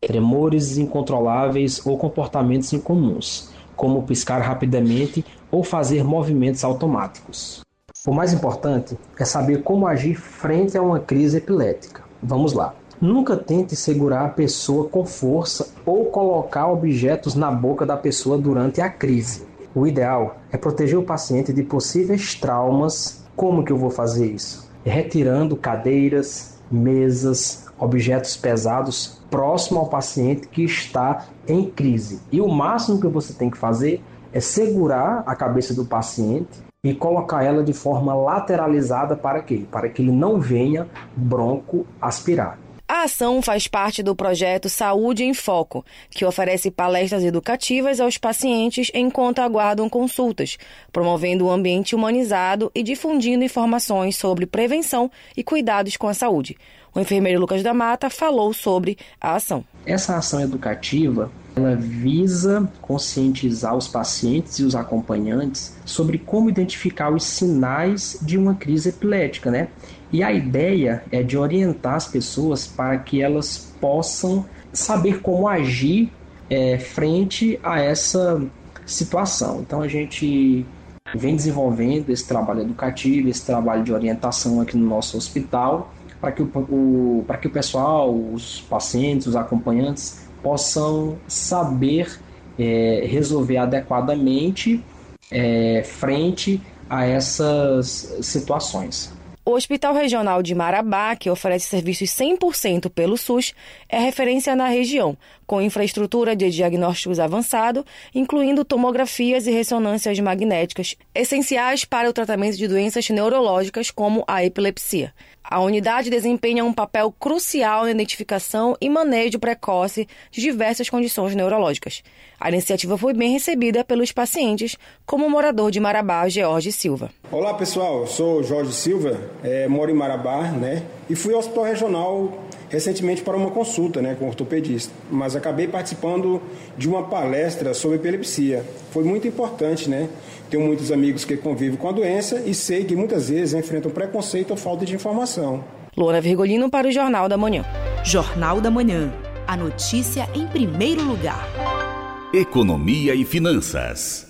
tremores incontroláveis ou comportamentos incomuns, como piscar rapidamente ou fazer movimentos automáticos. O mais importante é saber como agir frente a uma crise epilética. Vamos lá. Nunca tente segurar a pessoa com força ou colocar objetos na boca da pessoa durante a crise. O ideal é proteger o paciente de possíveis traumas. Como que eu vou fazer isso? Retirando cadeiras, mesas, objetos pesados próximo ao paciente que está em crise. E o máximo que você tem que fazer é segurar a cabeça do paciente e colocar ela de forma lateralizada para quê? Para que ele não venha bronco aspirar.
A ação faz parte do projeto Saúde em Foco, que oferece palestras educativas aos pacientes enquanto aguardam consultas, promovendo um ambiente humanizado e difundindo informações sobre prevenção e cuidados com a saúde. O enfermeiro Lucas da Mata falou sobre a ação.
Essa ação educativa, ela visa conscientizar os pacientes e os acompanhantes sobre como identificar os sinais de uma crise epilética, né? E a ideia é de orientar as pessoas para que elas possam saber como agir frente a essa situação. Então a gente vem desenvolvendo esse trabalho educativo, esse trabalho de orientação aqui no nosso hospital, para que o pessoal, os pacientes, os acompanhantes possam saber resolver adequadamente frente a essas situações.
O Hospital Regional de Marabá, que oferece serviços 100% pelo SUS, é referência na região, com infraestrutura de diagnósticos avançado, incluindo tomografias e ressonâncias magnéticas, essenciais para o tratamento de doenças neurológicas como a epilepsia. A unidade desempenha um papel crucial na identificação e manejo precoce de diversas condições neurológicas. A iniciativa foi bem recebida pelos pacientes, como o morador de Marabá, Jorge Silva.
Olá pessoal, eu sou Jorge Silva, moro em Marabá, né? E fui ao Hospital Regional recentemente para uma consulta, né, com ortopedista, mas acabei participando de uma palestra sobre epilepsia. Foi muito importante, né? Tenho muitos amigos que convivem com a doença e sei que muitas vezes enfrentam preconceito ou falta de informação.
Luana Virgolino para o Jornal da Manhã.
Jornal da Manhã. A notícia em primeiro lugar.
Economia e finanças.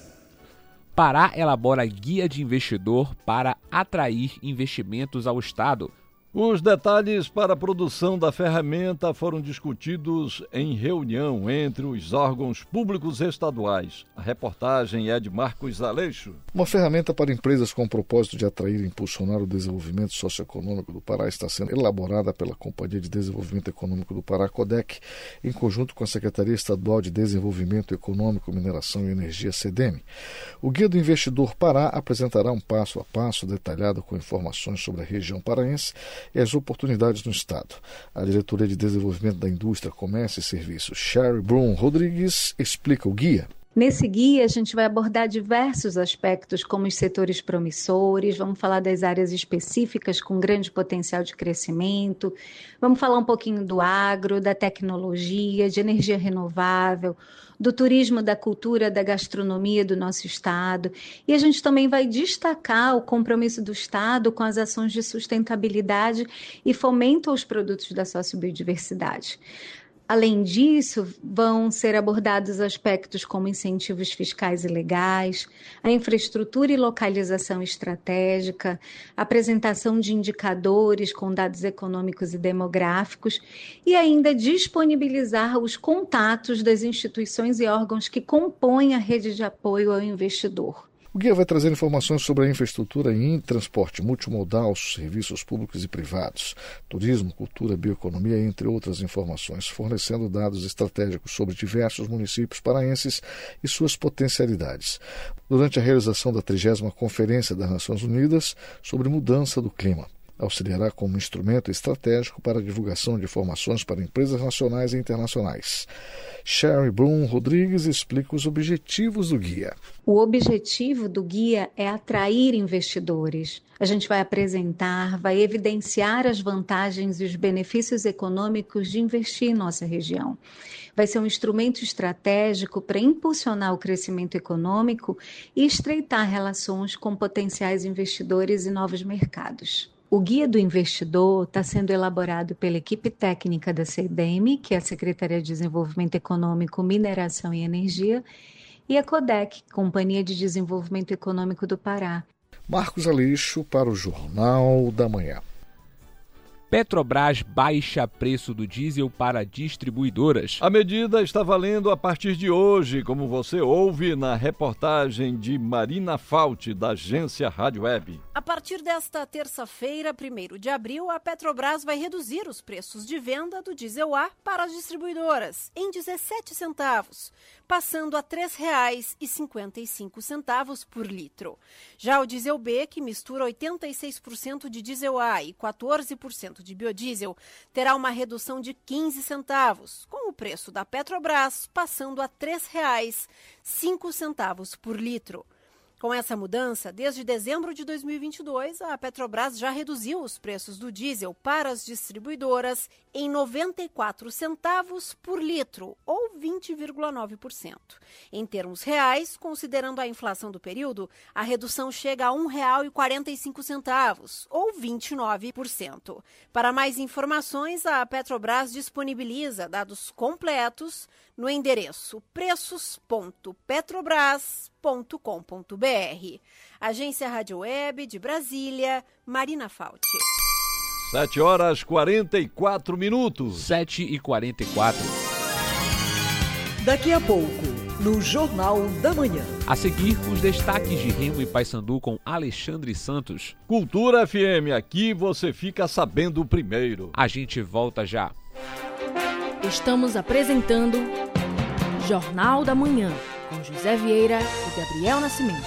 Pará elabora guia de investidor para atrair investimentos ao Estado.
Os detalhes para a produção da ferramenta foram discutidos em reunião entre os órgãos públicos estaduais. A reportagem é de Marcos Aleixo.
Uma ferramenta para empresas com o propósito de atrair e impulsionar o desenvolvimento socioeconômico do Pará está sendo elaborada pela Companhia de Desenvolvimento Econômico do Pará, CODEC, em conjunto com a Secretaria Estadual de Desenvolvimento Econômico, Mineração e Energia, SEDEM. O Guia do Investidor Pará apresentará um passo a passo detalhado com informações sobre a região paraense e as oportunidades no Estado. A Diretoria de Desenvolvimento da Indústria, Comércio e Serviços, Sherry Brum Rodrigues, explica o guia.
Nesse guia, a gente vai abordar diversos aspectos, como os setores promissores, vamos falar das áreas específicas com grande potencial de crescimento, vamos falar um pouquinho do agro, da tecnologia, de energia renovável, do turismo, da cultura, da gastronomia do nosso Estado. E a gente também vai destacar o compromisso do Estado com as ações de sustentabilidade e fomento aos produtos da sociobiodiversidade. Além disso, vão ser abordados aspectos como incentivos fiscais e legais, a infraestrutura e localização estratégica, a apresentação de indicadores com dados econômicos e demográficos e ainda disponibilizar os contatos das instituições e órgãos que compõem a rede de apoio ao investidor.
O guia vai trazer informações sobre a infraestrutura em transporte multimodal, serviços públicos e privados, turismo, cultura, bioeconomia, entre outras informações, fornecendo dados estratégicos sobre diversos municípios paraenses e suas potencialidades. Durante a realização da 30ª Conferência das Nações Unidas sobre Mudança do Clima, auxiliará como instrumento estratégico para a divulgação de informações para empresas nacionais e internacionais. Sherry Brum Rodrigues explica os objetivos do guia.
O objetivo do guia é atrair investidores. A gente vai apresentar, vai evidenciar as vantagens e os benefícios econômicos de investir em nossa região. Vai ser um instrumento estratégico para impulsionar o crescimento econômico e estreitar relações com potenciais investidores e novos mercados. O Guia do Investidor está sendo elaborado pela equipe técnica da CDM, que é a Secretaria de Desenvolvimento Econômico, Mineração e Energia, e a CODEC, Companhia de Desenvolvimento Econômico do Pará.
Marcos Aleixo para o Jornal da Manhã.
Petrobras baixa preço do diesel para distribuidoras.
A medida está valendo a partir de hoje, como você ouve na reportagem de Marina Fauti, da agência Rádio Web.
A partir desta terça-feira, 1º de abril, a Petrobras vai reduzir os preços de venda do diesel A para as distribuidoras em 17 centavos, passando a R$ 3,55 por litro. Já o diesel B, que mistura 86% de diesel A e 14% de biodiesel, terá uma redução de 15 centavos, com o preço da Petrobras passando a R$ 3,05 por litro. Com essa mudança, desde dezembro de 2022, a Petrobras já reduziu os preços do diesel para as distribuidoras em 94 centavos por litro, ou 20,9%. Em termos reais, considerando a inflação do período, a redução chega a R$ 1,45, ou 29%. Para mais informações, a Petrobras disponibiliza dados completos no endereço preços.petrobras.com.br. Agência Rádio Web de Brasília, Marina Fauti.
7h44.
7h44.
Daqui a pouco, no Jornal da Manhã.
A seguir, os destaques de Remo e Paysandu com Alexandre Santos.
Cultura FM, aqui você fica sabendo primeiro.
A gente volta já.
Estamos apresentando Jornal da Manhã, com José Vieira e Gabriel Nascimento.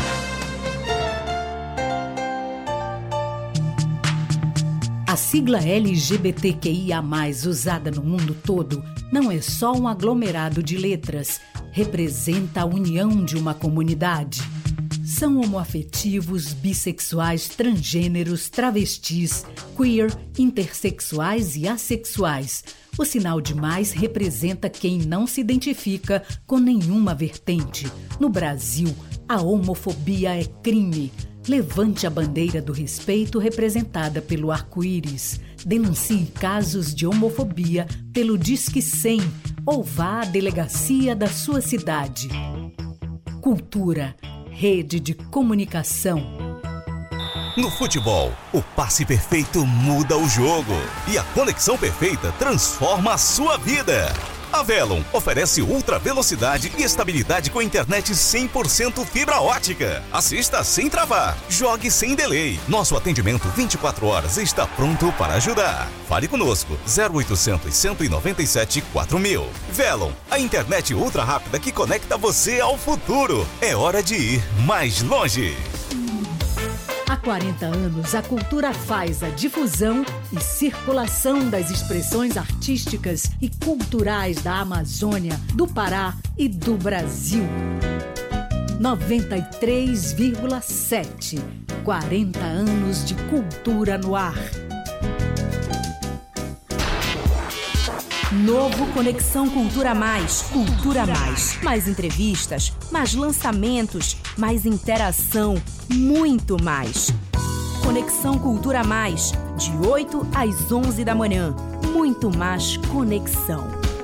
A sigla LGBTQIA+, usada no mundo todo, não é só um aglomerado de letras, representa a união de uma comunidade. São homoafetivos, bissexuais, transgêneros, travestis, queer, intersexuais e assexuais. O sinal de mais representa quem não se identifica com nenhuma vertente. No Brasil, a homofobia é crime. Levante a bandeira do respeito representada pelo arco-íris. Denuncie casos de homofobia pelo Disque 100 ou vá à delegacia da sua cidade. Cultura, rede de comunicação.
No futebol, o passe perfeito muda o jogo e a conexão perfeita transforma a sua vida. A Velon oferece ultra velocidade e estabilidade com internet 100% fibra ótica. Assista sem travar, jogue sem delay. Nosso atendimento 24 horas está pronto para ajudar. Fale conosco, 0800 197 4000. Velon, a internet ultra rápida que conecta você ao futuro. É hora de ir mais longe.
Há 40 anos, a cultura faz a difusão e circulação das expressões artísticas e culturais da Amazônia, do Pará e do Brasil. 93,7. 40 anos de cultura no ar.
Novo Conexão Cultura Mais. Cultura Mais. Mais entrevistas, mais lançamentos, mais interação, muito mais. Conexão Cultura Mais, de 8 às 11 da manhã. Muito mais conexão.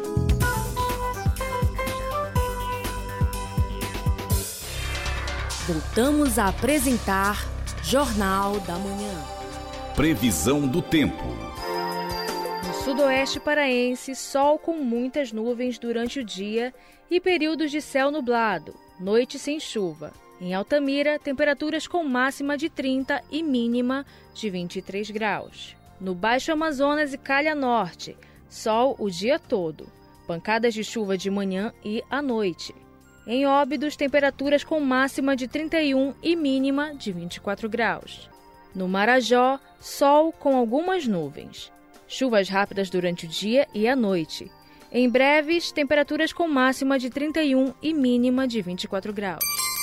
Voltamos a apresentar Jornal da Manhã.
Previsão do tempo.
No sudoeste paraense, sol com muitas nuvens durante o dia e períodos de céu nublado, noite sem chuva. Em Altamira, temperaturas com máxima de 30 e mínima de 23 graus. No Baixo Amazonas e Calha Norte, sol o dia todo, pancadas de chuva de manhã e à noite. Em Óbidos, temperaturas com máxima de 31 e mínima de 24 graus. No Marajó, sol com algumas nuvens. Chuvas rápidas durante o dia e à noite. Em Breves, temperaturas com máxima de 31 e mínima de 24 graus.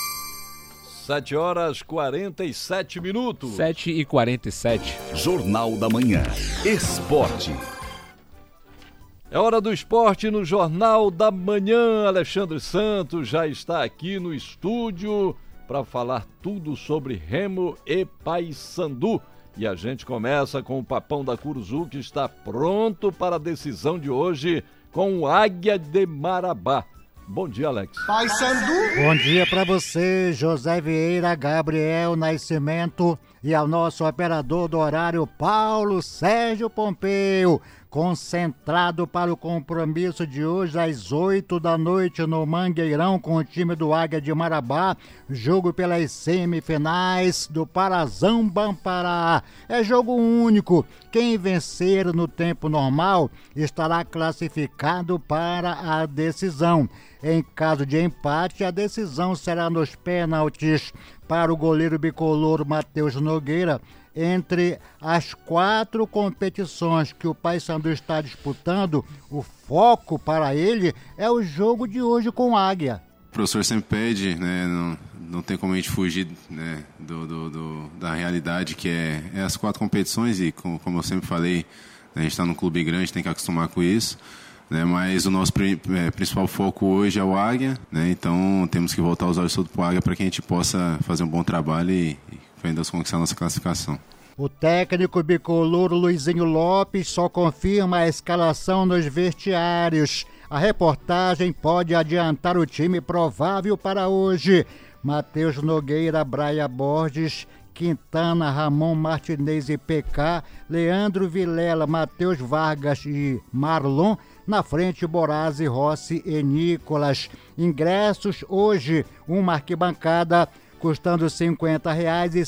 7h47.
7h47.
Jornal da Manhã. Esporte.
É hora do esporte no Jornal da Manhã. Alexandre Santos já está aqui no estúdio para falar tudo sobre Remo e Paysandu. E a gente começa com o Papão da Curuzu, que está pronto para a decisão de hoje com o Águia de Marabá. Bom dia, Alex.
Bom dia para você, José Vieira, Gabriel Nascimento e ao nosso operador do horário, Paulo Sérgio Pompeu. Concentrado para o compromisso de hoje às 8 da noite no Mangueirão com o time do Águia de Marabá, jogo pelas semifinais do Parazão Bampará. É jogo único, quem vencer no tempo normal estará classificado para a decisão. Em caso de empate, a decisão será nos pênaltis para o goleiro bicolor Matheus Nogueira. Entre as 4 competições que o Paysandu está disputando, o foco para ele é o jogo de hoje com o Águia.
O professor sempre pede, né, não tem como a gente fugir, né, da realidade que é as 4 competições e como eu sempre falei, a gente está num clube grande, tem que acostumar com isso. Né, mas o nosso principal foco hoje é o Águia, né, então temos que voltar os olhos todos para o Águia para que a gente possa fazer um bom trabalho e ainda conquistar a nossa classificação.
O técnico bicolor Luizinho Lopes só confirma a escalação nos vestiários. A reportagem pode adiantar o time provável para hoje. Matheus Nogueira, Braia Borges, Quintana, Ramon Martinez e PK, Leandro Vilela, Matheus Vargas e Marlon. Na frente, Borazzi, Rossi e Nicolas. Ingressos hoje, uma arquibancada custando R$ 50 e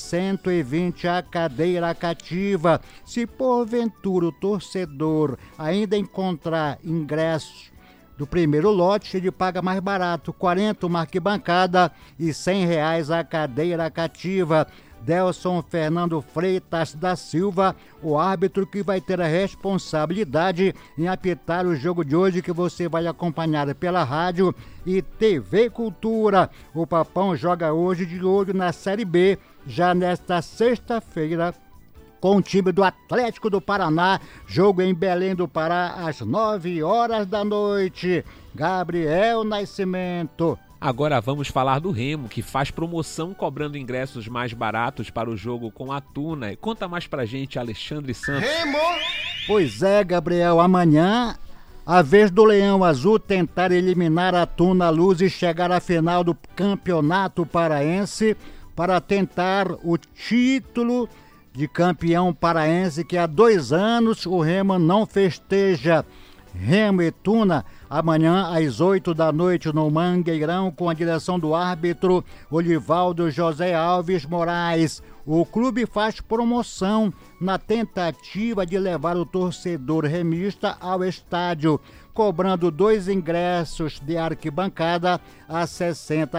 120 a cadeira cativa. Se porventura o torcedor ainda encontrar ingressos do primeiro lote, ele paga mais barato, R$ 40 uma arquibancada e R$ 100 a cadeira cativa. Delson Fernando Freitas da Silva, o árbitro que vai ter a responsabilidade em apitar o jogo de hoje, que você vai acompanhar pela rádio e TV Cultura. O Papão joga hoje de olho na Série B, já nesta sexta-feira, com o time do Atlético do Paraná, jogo em Belém do Pará às 9 horas da noite. Gabriel Nascimento.
Agora vamos falar do Remo, que faz promoção cobrando ingressos mais baratos para o jogo com a Tuna. Conta mais pra gente, Alexandre Santos.
Remo! Pois é, Gabriel, amanhã a vez do Leão Azul tentar eliminar a Tuna Luz e chegar à final do Campeonato Paraense para tentar o título de campeão paraense que há 2 anos o Remo não festeja. Remo e Tuna, amanhã às 8 da noite no Mangueirão, com a direção do árbitro Olivaldo José Alves Moraes. O clube faz promoção na tentativa de levar o torcedor remista ao estádio, cobrando 2 ingressos de arquibancada a R$ 60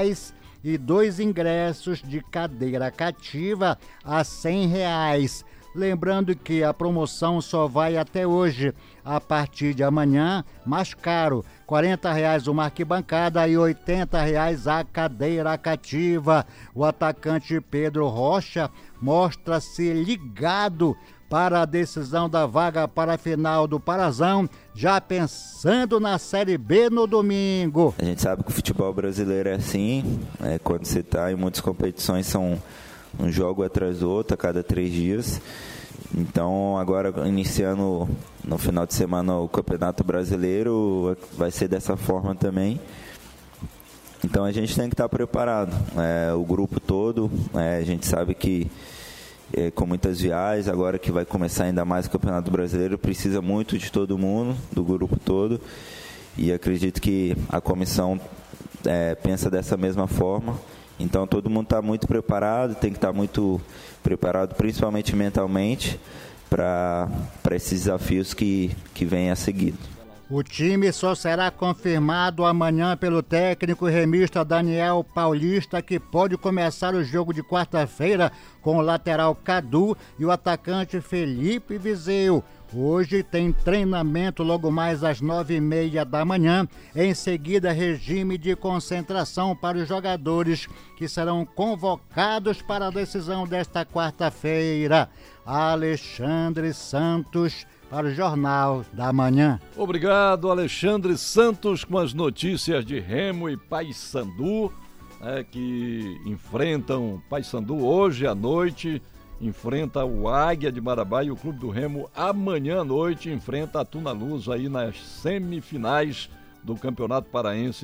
e 2 ingressos de cadeira cativa a R$ 100. Lembrando que a promoção só vai até hoje. A partir de amanhã, mais caro, R$ 40 uma arquibancada e R$ 80 a cadeira cativa. O atacante Pedro Rocha mostra-se ligado para a decisão da vaga para a final do Parazão, já pensando na Série B no domingo.
A gente sabe que o futebol brasileiro é assim, quando você está em muitas competições, são um jogo atrás do outro a cada 3 dias. Então agora iniciando no final de semana o Campeonato Brasileiro, vai ser dessa forma também. Então a gente tem que estar preparado, o grupo todo, a gente sabe que com muitas viagens, agora que vai começar ainda mais o Campeonato Brasileiro, precisa muito de todo mundo, do grupo todo, e acredito que a comissão pensa dessa mesma forma. Então todo mundo está muito preparado, tem que estar muito preparado, principalmente mentalmente, para esses desafios que vêm a seguir.
O time só será confirmado amanhã pelo técnico remista Daniel Paulista, que pode começar o jogo de quarta-feira com o lateral Cadu e o atacante Felipe Viseu. Hoje tem treinamento logo mais às 9h30 da manhã. Em seguida, regime de concentração para os jogadores que serão convocados para a decisão desta quarta-feira. Alexandre Santos para o Jornal da Manhã.
Obrigado, Alexandre Santos, com as notícias de Remo e Paysandu, que enfrentam Paysandu hoje à noite enfrenta o Águia de Marabá e o Clube do Remo amanhã à noite enfrenta a Tunaluz aí nas semifinais do Campeonato Paraense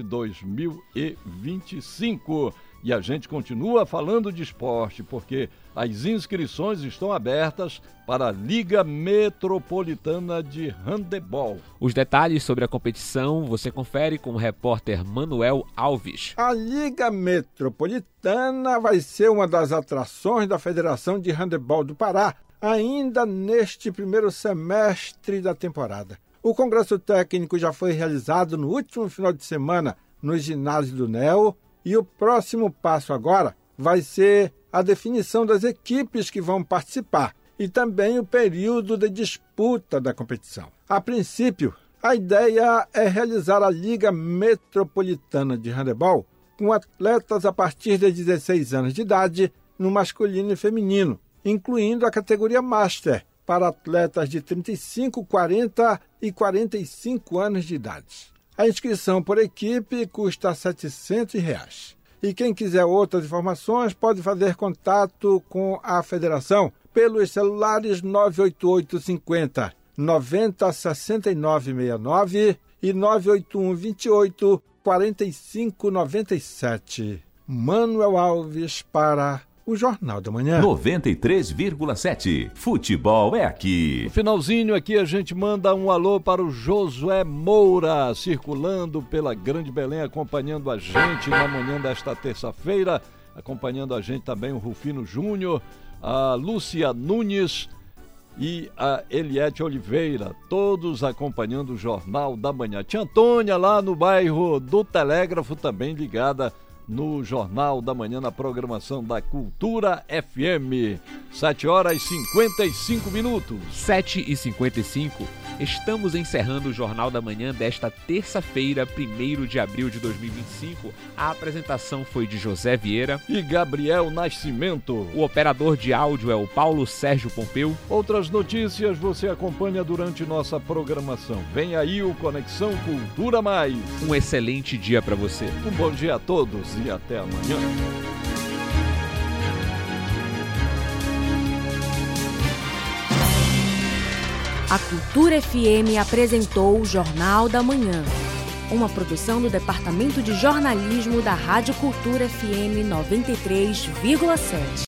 2025. E a gente continua falando de esporte, porque as inscrições estão abertas para a Liga Metropolitana de Handebol.
Os detalhes sobre a competição você confere com o repórter Manuel Alves.
A Liga Metropolitana vai ser uma das atrações da Federação de Handebol do Pará, ainda neste primeiro semestre da temporada. O congresso técnico já foi realizado no último final de semana no ginásio do NEO, e o próximo passo agora vai ser a definição das equipes que vão participar e também o período de disputa da competição. A princípio, a ideia é realizar a Liga Metropolitana de Handebol com atletas a partir de 16 anos de idade no masculino e feminino, incluindo a categoria Master para atletas de 35, 40 e 45 anos de idade. A inscrição por equipe custa R$ 700. E quem quiser outras informações pode fazer contato com a federação pelos celulares 988 50 90 69 69 e 981 28 45 97. Manuel Alves para o Jornal da Manhã.
93,7. Futebol é aqui.
No finalzinho aqui a gente manda um alô para o Josué Moura, circulando pela Grande Belém, acompanhando a gente na manhã desta terça-feira, acompanhando a gente também o Rufino Júnior, a Lúcia Nunes e a Eliette Oliveira, todos acompanhando o Jornal da Manhã. Tia Antônia lá no bairro do Telégrafo, também ligada no Jornal da Manhã, na programação da Cultura FM. 7h55.
7h55. Estamos encerrando o Jornal da Manhã desta terça-feira, 1º de abril de 2025. A apresentação foi de José Vieira
e Gabriel Nascimento.
O operador de áudio é o Paulo Sérgio Pompeu.
Outras notícias você acompanha durante nossa programação. Vem aí o Conexão Cultura Mais.
Um excelente dia para você.
Um bom dia a todos e até amanhã.
A Cultura FM apresentou o Jornal da Manhã, uma produção do Departamento de Jornalismo da Rádio Cultura FM 93,7.